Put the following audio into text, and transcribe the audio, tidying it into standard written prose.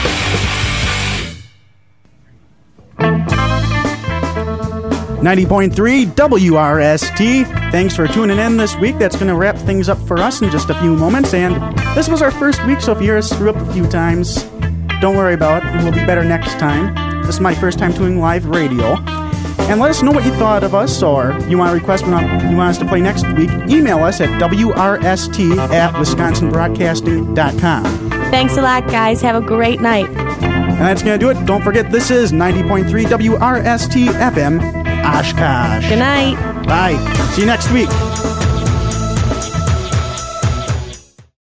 .3 WRST. Thanks for tuning in this week. That's going to wrap things up for us in just a few moments. And this was our first week, so if you hear us screw up a few times, don't worry about it. We'll be better next time. This is my first time doing live radio. And let us know what you thought of us, or you want to request what you want us to play next week. Email us at wrst@wisconsinbroadcasting.com. Thanks a lot, guys. Have a great night. And that's going to do it. Don't forget, this is 90.3 WRST FM, Oshkosh. Good night. Bye. See you next week.